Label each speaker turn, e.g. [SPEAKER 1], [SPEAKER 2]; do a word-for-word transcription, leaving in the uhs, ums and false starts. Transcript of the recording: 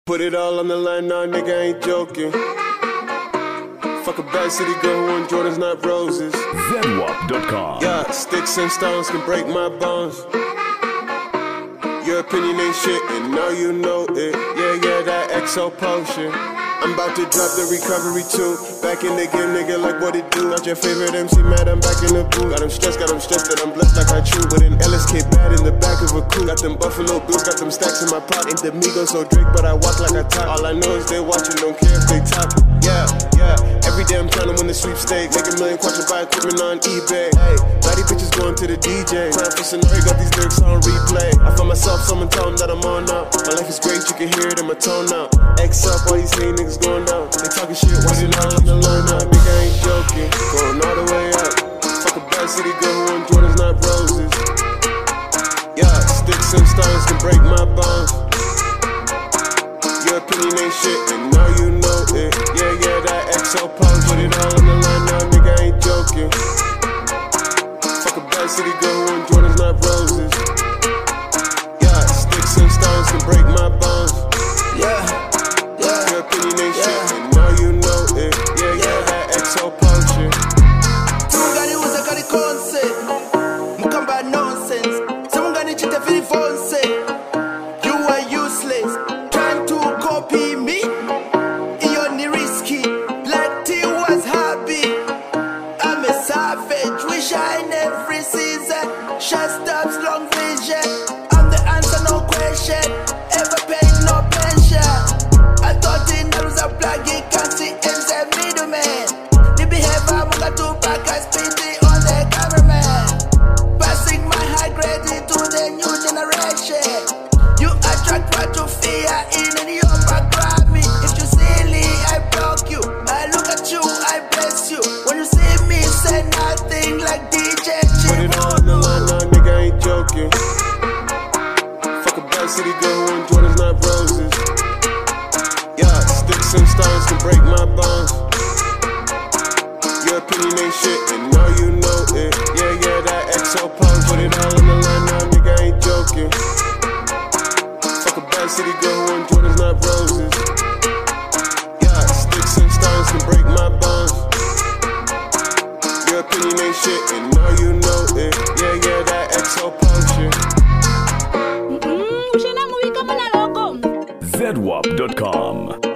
[SPEAKER 1] Put it all on the line, nah, nigga, ain't joking. Fuck a bad city girl who want Jordans, not roses.
[SPEAKER 2] Zedwap dot com.
[SPEAKER 1] Yeah, sticks and stones can break my bones. Your opinion ain't shit, and now you know it. Yeah, yeah, that X O potion. I'm about to drop the recovery too. Back in the game, nigga, like what it do. Not your favorite M C, mad, I'm back in the booth. Got them stressed, got them stressed that I'm blessed like I chew. With an L S K bad in the back of a coupe. Got them Buffalo Bills, got them stacks in my pot. Ain't the Migos so Drake, but I walk like I talk. All I know is they watching, don't care if they talk. Yeah, yeah, every day I'm trying to win the sweepstakes. Make a million, watch buy equipment on eBay. Hey, body bitches going to the D J. Time for scenario, got these lyrics on replay. I found myself, someone tell them that I'm on now. My life is great, you can hear it in my tone now. X up, all these hating niggas going down. They talking shit, what's it all on the line now? Nigga ain't joking, going all the way up. Fuck a bad city girl who want Jordans, not roses. Yeah, sticks and stones can break my bones. Your opinion ain't shit, and now you know it. Yeah, yeah, that X O pose. Put it all on the line now, nigga ain't joking. Fuck a bad city girl who want Jordans, not roses. Yeah, sticks and stones can break my bones.
[SPEAKER 3] Yeah, yeah.
[SPEAKER 1] Your opinion ain't
[SPEAKER 3] yeah.
[SPEAKER 1] shit, and now you know it. Yeah, yeah, that X O potion.
[SPEAKER 3] Mungani uza kari konse, mukamba nonsense. Samungani chita fili fonse. You are useless, trying to copy me. Iyo ni risky, Black T was happy. I'm a savage, we shine every season. Shut stops, long vision. I'm the answer, no question. Ever paid, no pressure. I thought in there was a plug, you can't see M's a middleman. The behavior, I'm got to back, I speed on the cameraman. Passing my high grade into the new generation. You attract what you fear in and your background me. If you silly, I block you. I look at you, I bless you. When you see me, say nothing like D J
[SPEAKER 1] Put it all on the line now, nigga ain't joking. Fuck a bad city girl who want Jordans, not roses. Yeah, sticks and stones can break my bones. Your opinion ain't shit, and now you know it. Yeah, yeah, that X O pose. Put it all on the line now, nigga ain't joking. Fuck a bad city girl who want Jordans, not roses. Yeah, sticks and stones can break my bones. Your opinion ain't shit, and now you know it. Yeah, yeah, that X O potion.
[SPEAKER 2] Zedwap dot com.